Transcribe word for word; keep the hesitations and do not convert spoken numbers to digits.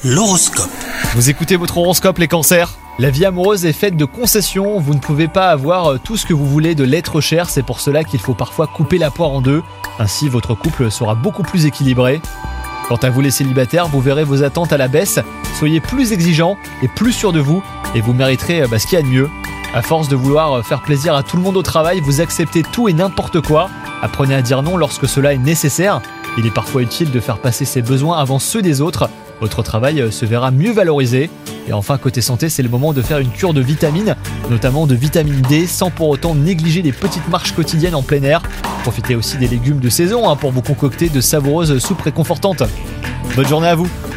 L'horoscope. Vous écoutez votre horoscope les cancers ? La vie amoureuse est faite de concessions, vous ne pouvez pas avoir tout ce que vous voulez de l'être cher, c'est pour cela qu'il faut parfois couper la poire en deux, ainsi votre couple sera beaucoup plus équilibré. Quant à vous les célibataires, vous verrez vos attentes à la baisse, soyez plus exigeants et plus sûrs de vous, et vous mériterez bah, ce qu'il y a de mieux. À force de vouloir faire plaisir à tout le monde au travail, vous acceptez tout et n'importe quoi, apprenez à dire non lorsque cela est nécessaire, il est parfois utile de faire passer ses besoins avant ceux des autres. Votre travail se verra mieux valorisé. Et enfin, côté santé, c'est le moment de faire une cure de vitamines, notamment de vitamine D, sans pour autant négliger les petites marches quotidiennes en plein air. Profitez aussi des légumes de saison hein, pour vous concocter de savoureuses soupes réconfortantes. Bonne journée à vous!